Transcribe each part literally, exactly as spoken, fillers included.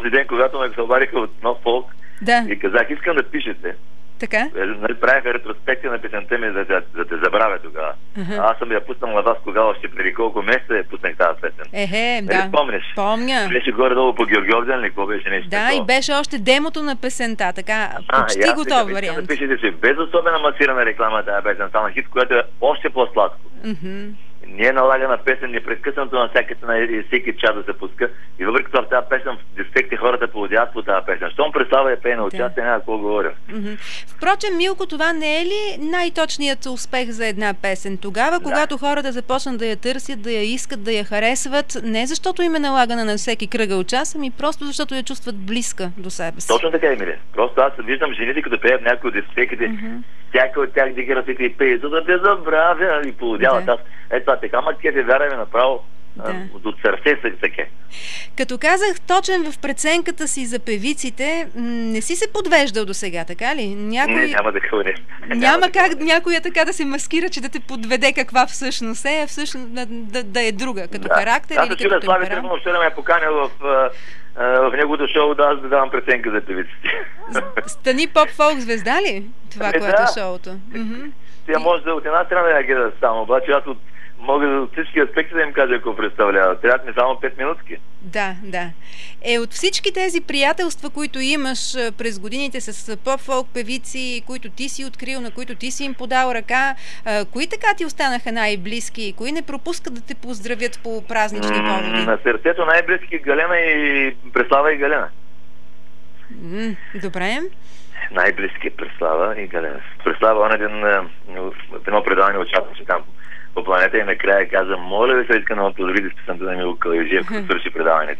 този ден, когато ме се обадиха от Нов фолк да. И казах, искам да пишете. Така? Нали, правиха ретроспекция на песента ми, за да, да те забравя тогава. Uh-huh. Аз съм я пуснал на вас тогава, още преди колко месеца я пуснах тази песен. Ехе, нали, да. Помниш? Помня. Беше горе-долу по Георгиовден ли, какво беше нещо Да, такова. и беше още демото на песента, така, а, почти готов вариант. Да пишете си, без особена масирана реклама тази песен, стана хит, което е още по-сладко. Uh-huh. Не е налагана песен непрекъснато на всяка цена и всеки час да се пуска. И въпреки това в тази песен, дефекти хората поводяват по тази песен. Щом представя я пее на участие, няма какво говоря. Mm-hmm. Впрочем, Милко, това не е ли най-точният успех за една песен? Тогава, да. Когато хората започнат да я търсят, да я искат, да я харесват, не защото им е налагана на всеки кръгъл час, ами просто защото я чувстват близка до себе си. Точно така, Емилия. Просто аз виждам жените, като пеят някои от дискотеките, mm-hmm. всяка от тях дига ръцете и пее, за да те забравя и поводяват. Да. Аз ето това така, ма ке те вярваме направо да. От сърце се таке. Като казах точен в преценката си за певиците, не си се подвеждал до сега, така ли? Някой... Не, няма такова нещо. Няма как някоя така да се маскира, че да те подведе каква всъщност е, а всъщност да, да, да е друга, като да. характер аз или като темперамент. Слави Трифонов вчера ме е поканил в, в неговото шоу да аз да давам преценка за певиците. Стани поп-фолк звезда ли? Това, е, което да. е шоуто. Mm-hmm. Тя може да от една страна да я гледа само, обаче аз от мога от всички аспекти да им кажа какво представлява. Трябва ми само пет минутки. Да, да. Е, от всички тези приятелства, които имаш през годините с поп-фолк певици, които ти си открил, на които ти си им подал ръка, кои така ти останаха най-близки? Кои не пропускат да те поздравят по празнични поводи? На сърцето най-близки Галена и Преслава и Галена. М, добре. Най-близки Преслава и Галена. Преслава, он един в едно предаване участваше там по планета и накрая каза, моля ви се, искам да ме поздравите с песента на Милко Калайджиев, като свърши предаването.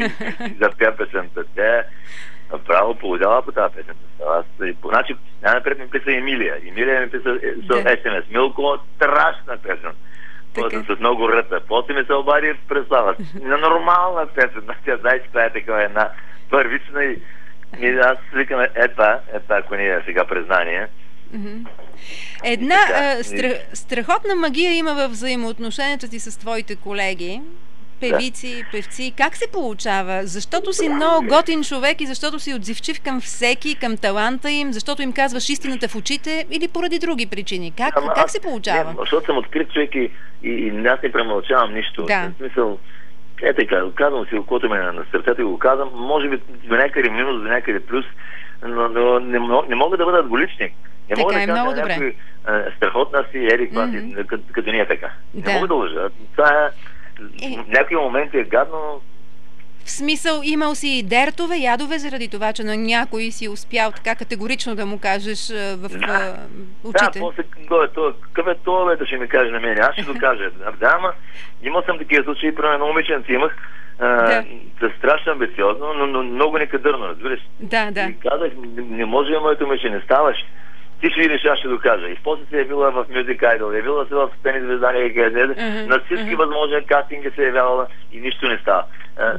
Запя песента. Тя направо поводява по тази песента. Аз, значи, най-напред ми писа Емилия. Емилия ми писа ес ем ес. Милко, страшна песен. После с много ръта. После ми се обади Преслава. На нормална песен. Тя знае, че това е такава една първична и, и аз викам, е това, е това, ако не е сега признание. Mm-hmm. Една а, страх, страхотна магия има във взаимоотношенията ти с твоите колеги, певици, да. Певци. Как се получава? Защото си много готин човек и защото си отзивчив към всеки, към таланта им, защото им казваш истината в очите или поради други причини? Как, Ама, как се получава? Не, защото съм открит човек и, и, и аз не премълчавам нищо. Да. В смисъл, е така, казвам си, окото ме на сърцето и го казвам, може би до някъде минус, до някъде плюс, но, но не, не мога да бъда двуличник. Не мога така да е, много кажа добре. Някой, страхотна си, ерик, mm-hmm. като, като не е така. Да. Не мога да лъжа. Това е, е... в някои моменти е гадно. В смисъл, имал си и дертове, ядове, заради това, че на някой си успял така категорично да му кажеш в да. Очите. Да, после какъв е това, да ще ми каже на мен. Аз ще докажа. Да, ама имал съм такива случаи, при едно момиченце имах, да. Uh, страшно амбициозно, но, но много некадърно, разбираш. Да, да. И казах, не може моето момиче, не ставаш. Ти ще видиш, аз ще докажа. И после се е явила в Music Idol, явила се в Стени звездания и къде, uh-huh, на всички uh-huh. възможни кастинги се е явявала и нищо не става. Uh,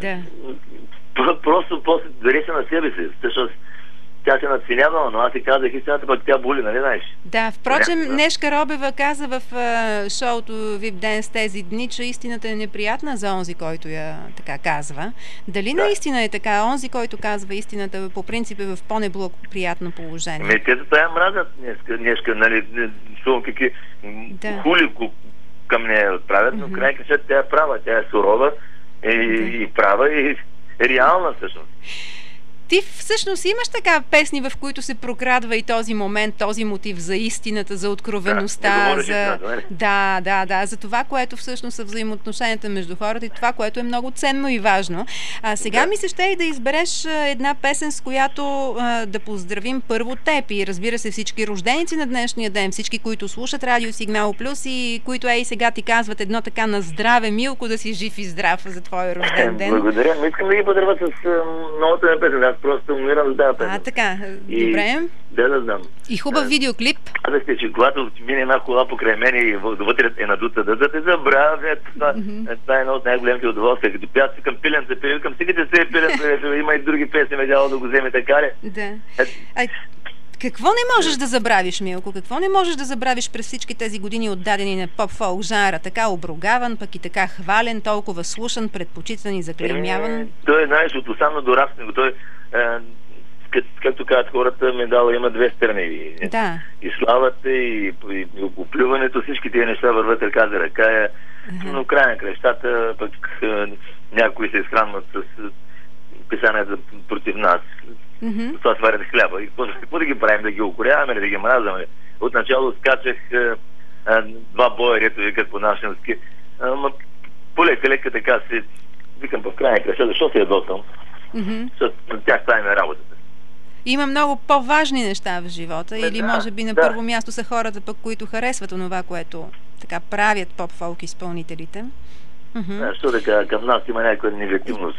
да. Просто, просто дари се на себе си. Всъщност, тя се надценявала, но аз си казах истината, пък тя боли, нали знаеш? Да, впрочем, yeah, да. Нешка Робева каза в uh, шоуто ви еп Dance тези дни, че истината е неприятна за онзи, който я така казва. Дали да. Наистина е така? Онзи, който казва истината, по принцип е в по-неблагоприятно положение. Ме, те за това я мразят днеска, днеска, нали, слушам какви да. Хули към нея отправят, но mm-hmm. край къща тя е права, тя е сурова и, да. И права и реална всъщност. Ти всъщност имаш така песни, в които се прокрадва и този момент, този мотив за истината, за откровеността, да, за... Да, да, да, за това, което всъщност са взаимоотношенията между хората и това, което е много ценно и важно. А сега да. Ми се ще и да избереш една песен, с която а, да поздравим първо теб и разбира се всички рожденици на днешния ден, всички, които слушат Радио Сигнал Плюс и които ей сега ти казват едно така на здраве, Милко, да си жив и здрав за твоя рожден ден. Благодаря, но искам да ги поздравя с новата ми песен. Аз просто умирам за тази песен. А, така, и... добре. Да, да знам. И хубав а, видеоклип. Казахте, че когато мине една кола покрай мен и вътре е надута, да, да те забравя. Това, mm-hmm. това е едно от най-големите удоволствия. Като пят към пиленца, пилен, към стигате се пиленца, има и други песни, ме дяло да го вземе така ли? Да. Е... А, Какво не можеш да забравиш, Милко? Какво не можеш да забравиш през всички тези години отдадени на поп-фолк жанра? Така обругаван, пък и така хвален, толкова слушан, предпочитан и заклеймяван? Е, той, знаеш, от осам на дораснего. Той, е, как, както казват хората, медала има две страни. Да. И славата, и, и, и оплюването, всички тези неща върват ръка за ръка. Е, uh-huh. Но край на крещата, пък е, някои се изхранват с писанията против нас. Mm-hmm. Това сварят хляба. И какво, какво да ги правим? Да ги укоряваме, да ги мразаме? Отначало скачах а, а, два боя, рето викат по нашенски. Ама полека лека така си викам в крайна краща, защо се ядосам? Mm-hmm. Защото на тях ставим работата. Има много по-важни неща в живота. Или да, може би на да. първо място са хората, пък, които харесват онова, което така правят поп-фолк изпълнителите. Mm-hmm. Да, що така, към нас има някаква негативност.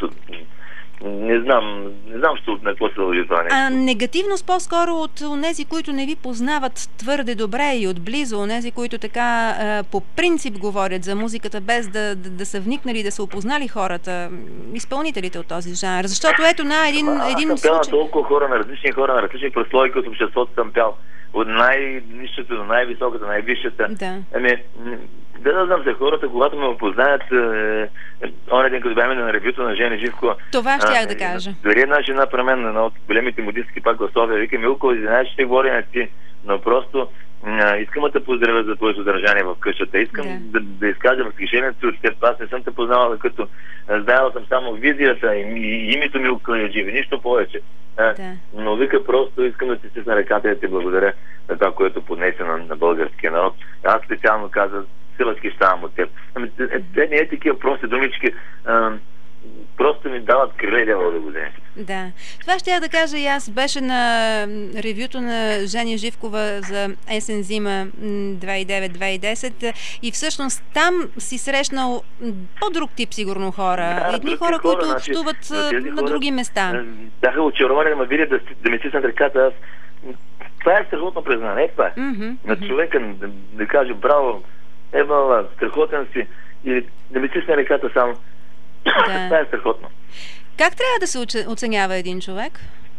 Не знам, не знам що, на какво се дължи това нещо. А негативност по-скоро от онези, които не ви познават твърде добре и отблизо, онези, които така а, по принцип говорят за музиката, без да, да, да са вникнали, да са опознали хората, изпълнителите от този жанр. Защото ето на един, а, един аз съм пял случай... на толкова хора, на различни хора, на различни прослойки от обществото съм пял. От най-нищото до най-високата, най-висшата. Да. Ами, да да знам за хората, когато ме опознаят, е, оня ден, като бяхме на ревюто на Жени Живкова. Това щях да кажа. Дори една жена при мен, една от големите модистки пак в София, вика: Милко, знаеш, ще говори на ти, но просто а, искам да те поздравя за твоето съдържание в къщата. Искам да, да, да изкажа възхищението от теб. Аз не съм те познавала, като знаела съм само визията и, и името Милко е живи, нищо повече. А, да. Но вика, просто искам да ти стисна ръката и да ти благодаря за това, което поднесе на, на българския народ. Аз специално казах, се възхищавам от теб. Ами, те не е такива прости думички, а, просто ми дават криле, дявол да го вземе. Да. Това ще я да кажа и аз. Беше на ревюто на Жени Живкова за есен-зима две хиляди и девет - две хиляди и десет и всъщност там си срещнал по-друг тип сигурно хора. Да, едни хора, които значи, общуват на хора, други места. Бяха очаровани да ме видят, да, да ми стиснат ръката. Аз... Това е страхотно признание. Е, това е. Mm-hmm. На човека да, да каже: браво, Ева, страхотен си, и да ми стисне ръката само. Да. Това е страхотно. Как трябва да се оценява един човек?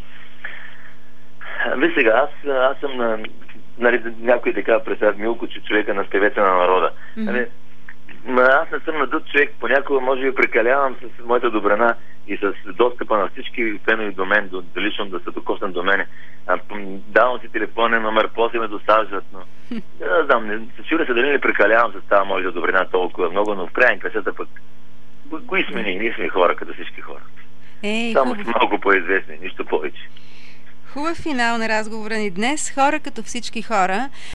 Виж сега, аз, аз съм на... Нали, някой така представят Милко, че човека на певеца на народа. Mm-hmm. Нали, аз не съм надут човек, понякога може би прекалявам с моята добрина и с достъпа на всички фенове до мен, до, до лично да се докоснат до мене. А, давам си телефонен номер, после ме досаждат, но не знам, не, сигурно се дали не прекалявам с тази моята добрина толкова много, но в крайна красата пък кои сме ние? Ние сме хора, като всички хора. Ей, само хубав... сме малко по-известни, нищо повече. Хубав финал на разговора ни днес. Хора като всички хора.